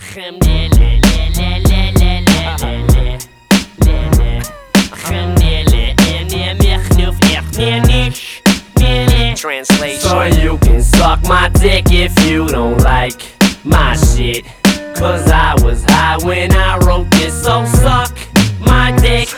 Translation. So you can suck my dick if you don't like my shit, cause I was high when I wrote this, so suck my dick.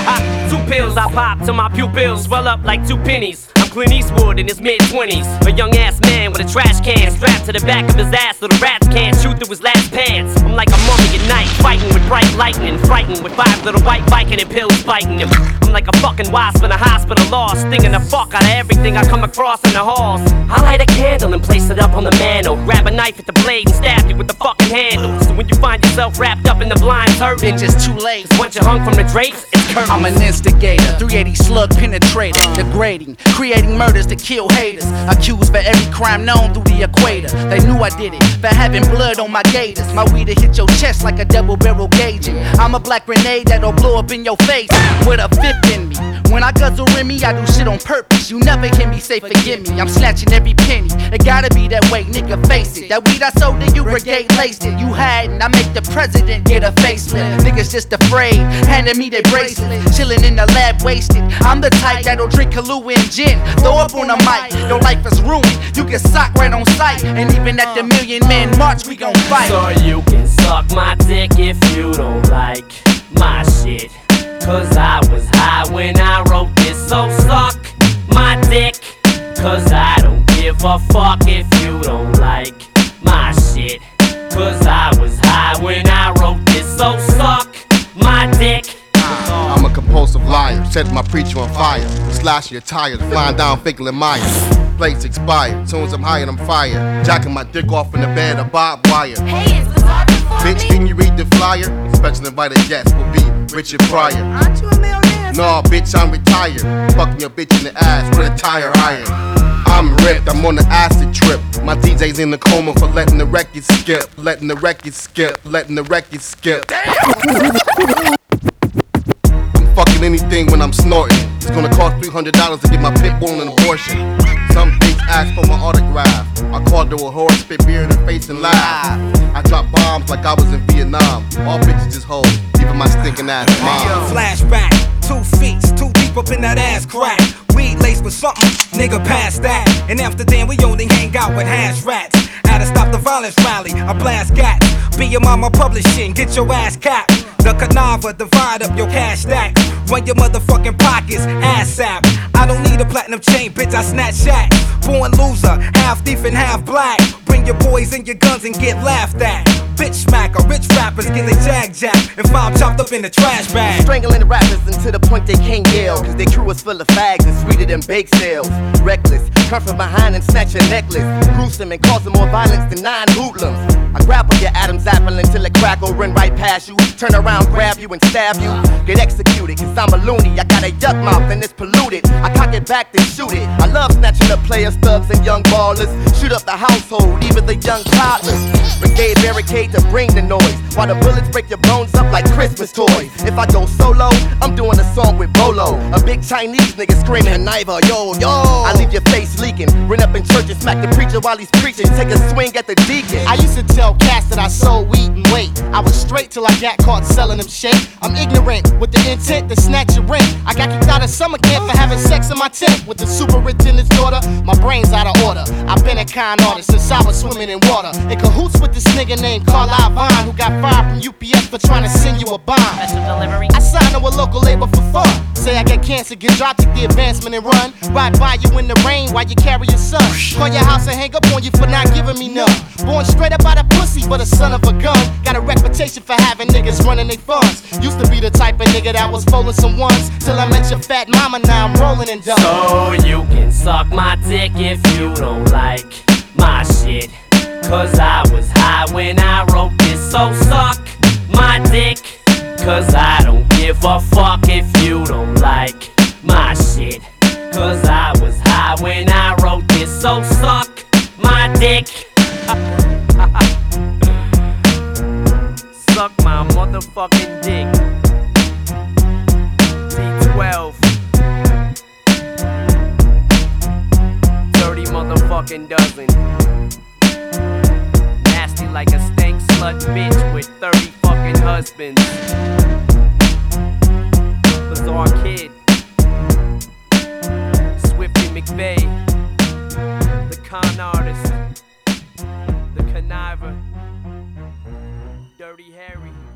2 pills I pop till my pupils swell up like 2 pennies. I'm Clint Eastwood in his mid-20s, a young ass man with a trash can strapped to the back of his ass so the rats can't shoot through his last pants. I'm like a mummy at night, fighting with bright lightning, frightened with 5 little white Viking and pills biting him. I'm like a fucking wasp in a hospital lost, stinging the fuck out of everything I come across in the halls. I light a candle and place it up on the mantle, grab a knife at the blade and stab you with the fucking handle. So when you find yourself wrapped up in the blind curtain, it's just too late. Once you're hung from the drapes, it's curtains. I'm an instigator, 380 slug penetrator, degrading, creating murders to kill haters. Accused for every crime known through the equator. They knew I did it for having blood on my gators. My weed'll hit your chest like a double barrel gauging. I'm a black grenade that'll blow up in your face with a 5th in me. When I guzzle Remy, I do shit on purpose. You never hear me say forgive me. I'm snatching every penny. It gotta be that way, nigga, face it. That weed I sold to you, brigade laced it. You hiding, I make the president get a facelift. Niggas just afraid, handing me their bracelet. Chilling in the lab, wasted. I'm the type that'll drink Kahlua and gin. Throw up on the mic, your life is ruined. You get socked right on sight. And even at the Million Man March, we gon' fight. So you can suck my dick if you don't like my shit, cause I was high when I wrote this, so suck my dick, cause I don't give a fuck if you don't like my shit, cause I was high when I wrote this, so suck my dick. I'm a compulsive liar, set my preacher on fire, slash your tires, flying down Finkel and Myers. Plates expired, soon as I'm high and I'm fired, jacking my dick off in the bed of barbed wire. Hey, is Lazard before Bitch, me? can you read the flyer? Special invited guest will be Richard Pryor. Aren't you a millionaire? No, bitch, I'm retired. Fucking your bitch in the ass with a tire iron. I'm ripped, I'm on the acid trip. My DJ's in the coma for letting the record skip. Letting the record skip, letting the record skip. I'm fucking anything when I'm snorting. It's gonna cost $300 to get my pit bull an abortion. Some bitch asked for my autograph. I called her a whore, spit beer in her face and laugh. I dropped bombs like I was in Vietnam. All bitches just hoes, even my stinking ass mom. Flashback, 2 feet, too deep up in that ass crack. Weed laced with something, nigga past that. In Amsterdam, we only hang out with hash rats. Had to stop the violence rally, I blast gats. Be your mama publishing, get your ass capped. The Canava, divide up your cash stacks. Run your motherfucking pockets, ass sap. I don't need a platinum chain, bitch, I snatch shack. Born loser, half thief and half black. Bring your boys and your guns and get laughed at. Bitch smacker, rich rappers get their jag and found chopped up in the trash bag. Strangling the rappers until the point they can't yell, cause their crew is full of fags and sweeter than bake sales. Reckless, come from behind and snatch your necklace. Gruesome and causing more violence than 9 hoodlums. I grapple your Adam's apple until it crackle, run right past you. Turn around, grab you and stab you. Get executed, cause I'm a loony. I got a yuck mouth and it's polluted. I cock it back then shoot it. I love snatching up players, thugs and young ballers. Shoot up the household, even the young toddlers. Brigade barricade to bring the noise, while the bullets break your bones up like Christmas toys. If I go solo, I'm doing a song with Bolo. A big Chinese nigga screaming, Niva, yo, yo. I leave your face leaking, run up in church and smack the preacher while he's preaching. Take a swing at the deacon. I used to tell cats that I sold weed and weight. I was straight till I got caught selling them shit. I'm ignorant with the intent to snatch your rent. I got kicked out of summer camp for having sex in my tent with the superintendent's daughter. My brain's out of order. I've been a con artist since I was swimming in water. In cahoots with this nigga named Carlisle Vine, who got fired from UPS for trying to send you a bond. I signed to a local label for fun. Say I get cancer, get dropped, take the advancement and run. Ride by you in the rain while you carry your son. Call your house and hang up on you for not giving me none. Born straight up out of pussy, but a son of a gun. Got a reputation for having niggas running their funds. Used to be the type of nigga that was folding some ones, till I met your fat mama, now I'm rolling and done. So you can suck my dick if you don't like my shit, cause I was high when I wrote this, so suck my dick, cause I don't give a fuck if you don't like my shit, cause I was high when I wrote this, so suck my dick. Suck my motherfucking dick. D12 30 motherfucking dozen. Nasty like a stank slut bitch. 30 fucking husbands. Bizarre Kid, Swifty McVeigh, the con artist, the conniver, Dirty Harry.